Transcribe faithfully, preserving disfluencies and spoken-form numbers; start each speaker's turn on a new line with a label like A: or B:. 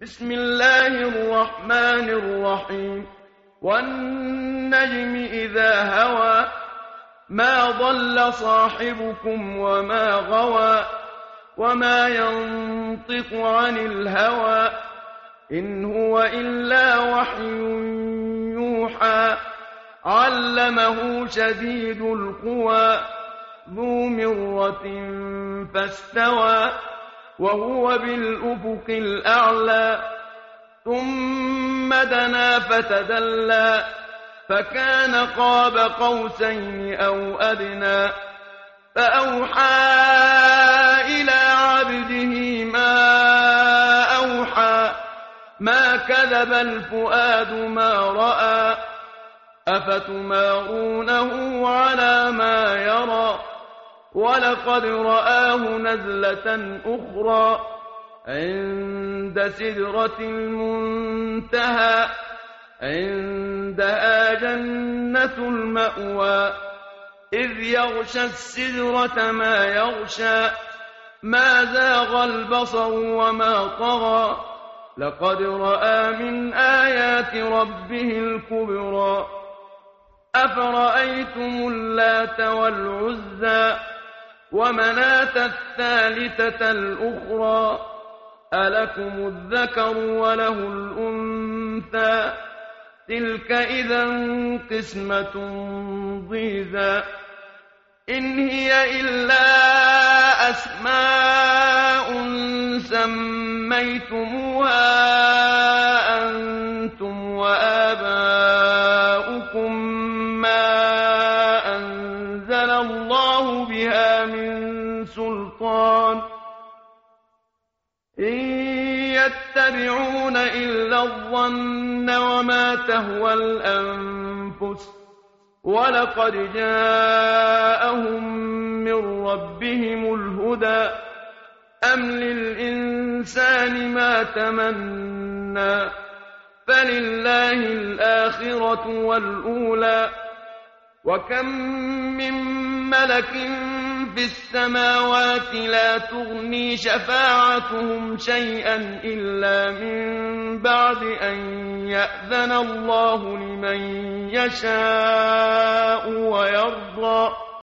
A: بسم الله الرحمن الرحيم والنجم إذا هوى ما ضل صاحبكم وما غوى وما ينطق عن الهوى إن هو إلا وحي يوحى علمه شديد القوى ذو مرة فاستوى وهو بالأفق الأعلى ثم دنا فتدلى فكان قاب قوسين أو أدنى فأوحى إلى عبده ما أوحى ما كذب الفؤاد ما رأى أفتمارونه على ما يرى ولقد رآه نزلة أخرى عند سدرة المنتهى عندها جنة المأوى إذ يغشى السدرة ما يغشى ما زاغ البصر وما طغى لقد رأى من آيات ربه الكبرى أفرأيتم اللات والعزى ومناة الثالثة الأخرى ألكم الذكر وله الأنثى تلك إذا قسمة ضيزى إن هي إلا أسماء سميتموها أنتم وآباؤكم ما أنزل الله بها من سلطان إن يتبعون إلا الظن وما تهوى الأنفس ولقد جاءهم من ربهم الهدى أم للإنسان ما تمنى فلله الآخرة والأولى وكم من ملك في السماوات لا تغني شفاعتهم شيئا إلا من بعد أن يأذن الله لمن يشاء ويرضى